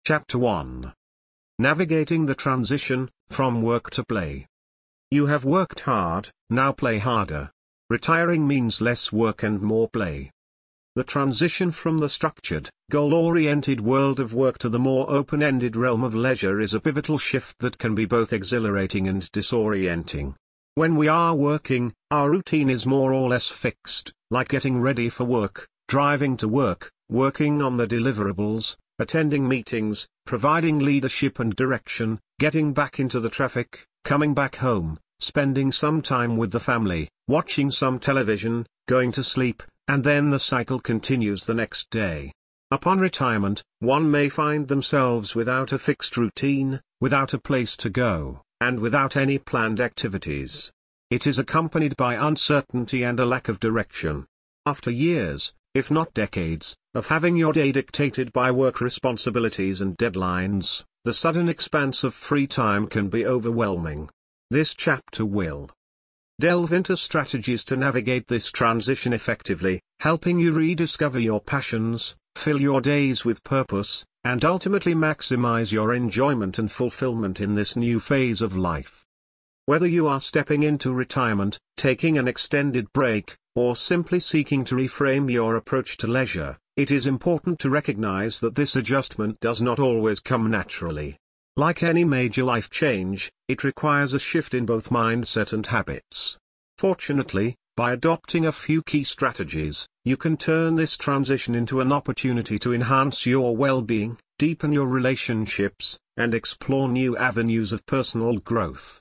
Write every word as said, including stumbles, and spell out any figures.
Chapter one. Navigating the transition from work to play. You have worked hard, now play harder. Retiring means less work and more play. The transition from the structured, goal-oriented world of work to the more open-ended realm of leisure is a pivotal shift that can be both exhilarating and disorienting. When we are working, our routine is more or less fixed, like getting ready for work, driving to work, working on the deliverables, attending meetings, providing leadership and direction, getting back into the traffic, coming back home, spending some time with the family, watching some television, going to sleep, and then the cycle continues the next day. Upon retirement, one may find themselves without a fixed routine, without a place to go, and without any planned activities. It is accompanied by uncertainty and a lack of direction. After years, if not decades, of having your day dictated by work responsibilities and deadlines, the sudden expanse of free time can be overwhelming. This chapter will delve into strategies to navigate this transition effectively, helping you rediscover your passions, fill your days with purpose, and ultimately maximize your enjoyment and fulfillment in this new phase of life. Whether you are stepping into retirement, taking an extended break, or simply seeking to reframe your approach to leisure, it is important to recognize that this adjustment does not always come naturally. Like any major life change, it requires a shift in both mindset and habits. Fortunately, by adopting a few key strategies, you can turn this transition into an opportunity to enhance your well-being, deepen your relationships, and explore new avenues of personal growth.